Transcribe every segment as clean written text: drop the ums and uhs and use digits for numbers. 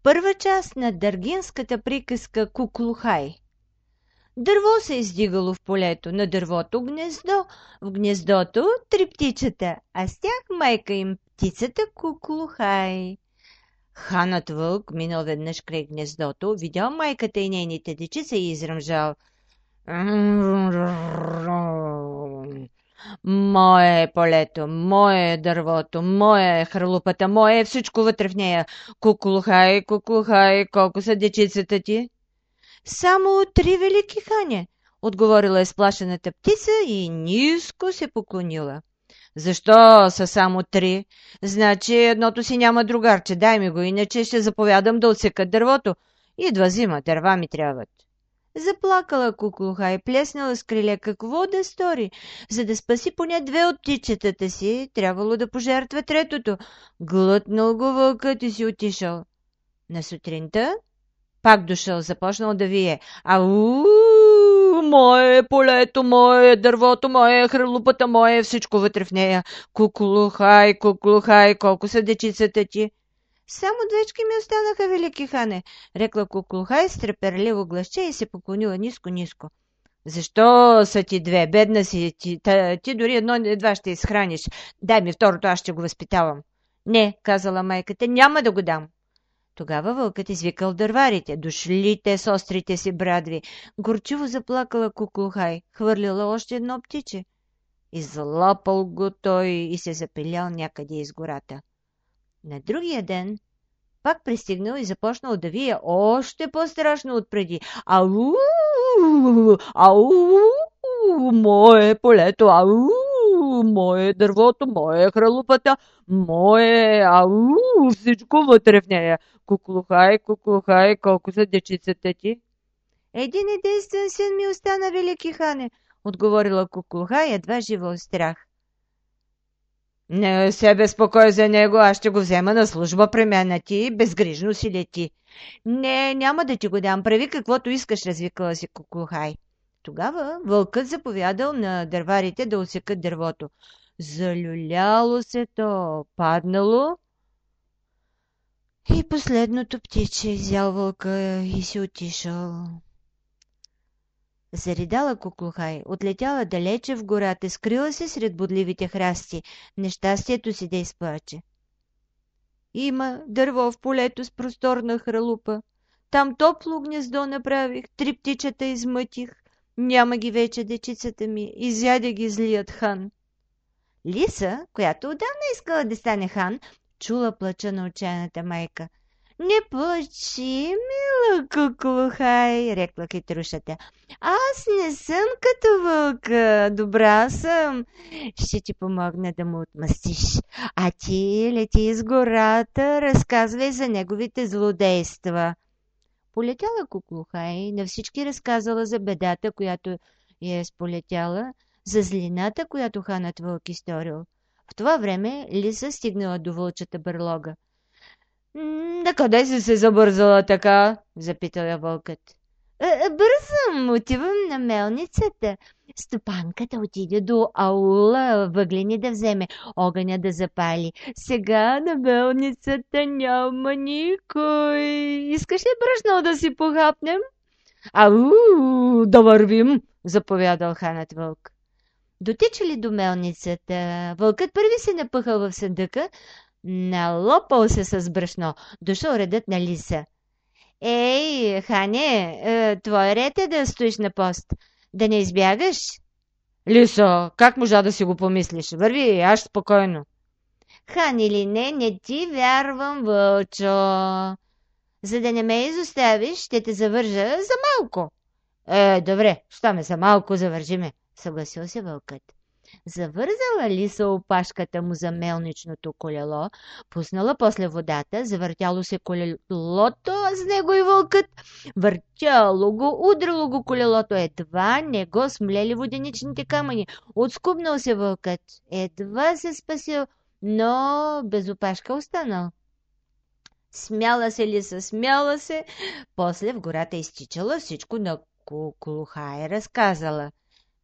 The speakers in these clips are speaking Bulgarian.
Първа част на дъргинската приказка Куклухай. Дърво се издигало в полето, на дървото гнездо, в гнездото три птичета, а с тях майка им птицата Куклухай. Ханът вълк минал веднъж край гнездото, видял майката и нейните дечица и изръмжал: Мое е полето, мое е дървото, мое е хралупата, мое е всичко вътре в нея. Куклухай, куклухай, колко са дечицата ти? Само три, велики хане, отговорила изплашената птица и ниско се поклонила. Защо са само три? Значи едното си няма другарче, дай ми го, иначе ще заповядам да отсекат дървото. Идва зима, дърва ми трябват. Заплакала Куклуха и плеснала с криле какво да стори. За да спаси поне две от птичетата си, трябвало да пожертва третото. Глътнал го вълкът и си отишъл. На сутринта пак дошъл, започнал да вие. Ау, мое е полето, мое е дървото, мое е хралупата, мое е всичко вътре в нея. Куклухай, куклухай, колко са дечицата ти? Само двечки ми останаха, велики хане, рекла Куклухай с треперливо гласче и се поклонила ниско-ниско. Защо са ти две? Бедна си ти, ти дори едно едва ще изхраниш. Дай ми второто, аз ще го възпитавам. Не, казала майката, няма да го дам. Тогава вълкът извикал дърварите. Дошли те с острите си брадви. Горчиво заплакала Куклухай, хвърлила още едно птиче. Излапал го той и се запилял някъде из гората. На другия ден пак пристигнал и започнал да вие още по-страшно отпреди. Ау, ау, мое полето, ау, мое дървото, мое хралупата, мое, ау, всичко вътре в нея. Куклухай, куклухай, колко са дечицата ти? Един единствен син ми остана, велики хане, отговорила Куклухай, едва жива от страх. Не се безпокой за него, аз ще го взема на служба при мен, а ти безгрижно си лети. Не, няма да ти го дам, прави каквото искаш, развикала си Куклухай. Тогава вълкът заповядал на дърварите да отсекат дървото. Залюляло се то, паднало и последното птиче изял вълка и си отишъл. Заридала Куклухай, отлетяла далече в гората, скрила се сред бодливите храсти, нещастието си да изплаче. Има дърво в полето с просторна хралупа. Там топло гнездо направих, три птичета измътих. Няма ги вече дечицата ми, изяде ги злият хан. Лиса, която отдавна искала да стане хан, чула плача на отчаяната майка. Не плачи, мила Куклухай, рекла хитрушата. Аз не съм като вълка, добра съм. Ще ти помогна да му отмъстиш. А ти лети из гората, разказвай за неговите злодейства. Полетяла Куклухай, на всички разказала за бедата, която я е сполетяла, за злината, която ханът вълк изторил. В това време лиса стигнала до вълчата бърлога. На къде си се забързала така? Запитала вълкът. Бързам, отивам на мелницата. Стопанката отиде до аула въглени да вземе, огъня да запали. Сега на мелницата няма никой. Искаш ли брашно да си похапнем? Ау, да вървим, заповядал ханът вълк. Дотичали до мелницата, вълкът първи се напъхал в съндъка, налопал се с брашно, дошъл редът на лиса. Ей, хане, твой ред е да стоиш на пост, да не избягаш. Лисо, как можа да си го помислиш? Върви, аз спокойно. Хан или не ти вярвам, вълчо. За да не ме изоставиш, ще те завържа за малко. Добре, що ме за малко, завържи ме, съгласил се вълкът. Завързала лиса опашката му за мелничното колело, пуснала после водата, завъртяло се колелото, а с него и вълкът. Въртяло го, удрало го колелото, едва не го смлели воденичните камъни. Отскубнал се вълкът, едва се спасил, но без опашка останал. Смяла се лиса, смяла се, после в гората изтичала, всичко на Куклухай разказала.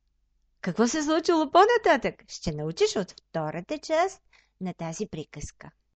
Какво се случило по-нататък? Ще научиш от втората част на тази приказка.